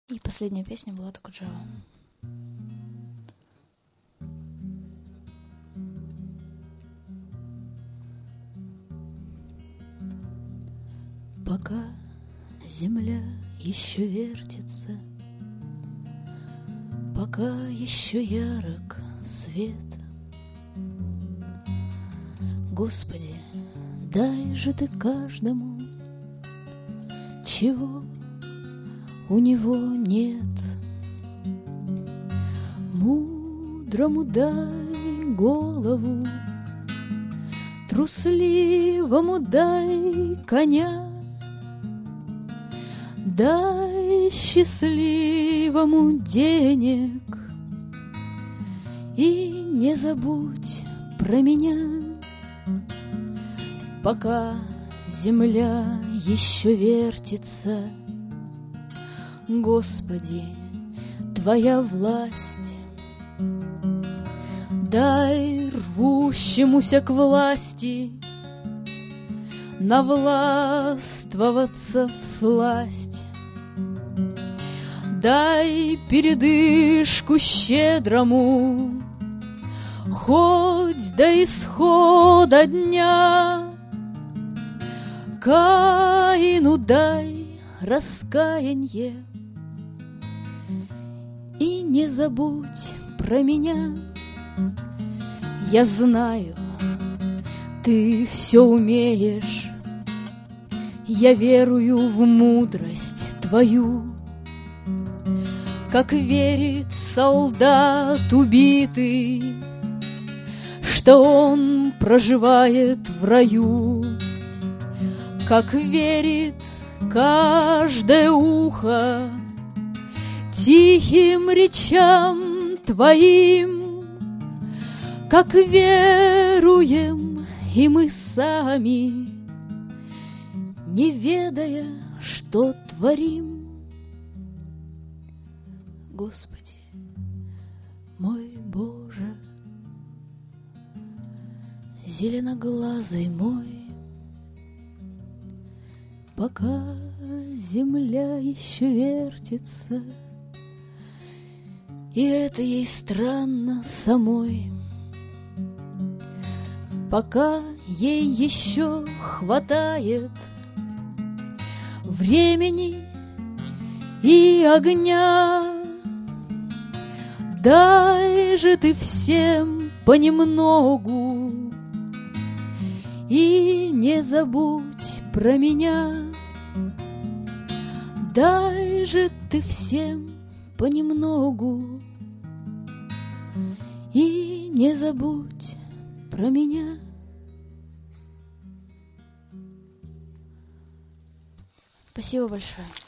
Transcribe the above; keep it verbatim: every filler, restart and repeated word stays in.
И последняя песня Булата Куджава. Пока земля еще вертится, пока еще ярок свет, Господи, дай же Ты каждому, чего у него нет. Мудрому дай голову, трусливому дай коня, дай счастливому денег и не забудь про меня. Пока земля еще вертится, Господи, Твоя власть, дай рвущемуся к власти навластвоваться всласть, дай передышку щедрому, хоть до исхода дня. Каину дай раскаянье и не забудь про меня. Я знаю, Ты все умеешь, я верую в мудрость Твою, как верит солдат убитый, что он проживает в раю, как верит каждое ухо тихим речам Твоим, как веруем и мы сами, не ведая, что творим. Господи, мой Боже, зеленоглазый мой, пока земля еще вертится, и это ей странно самой, пока ей еще хватает времени и огня, дай же Ты всем понемногу и не забудь про меня. Дай же Ты всем понемногу и не забудь про меня. Спасибо большое.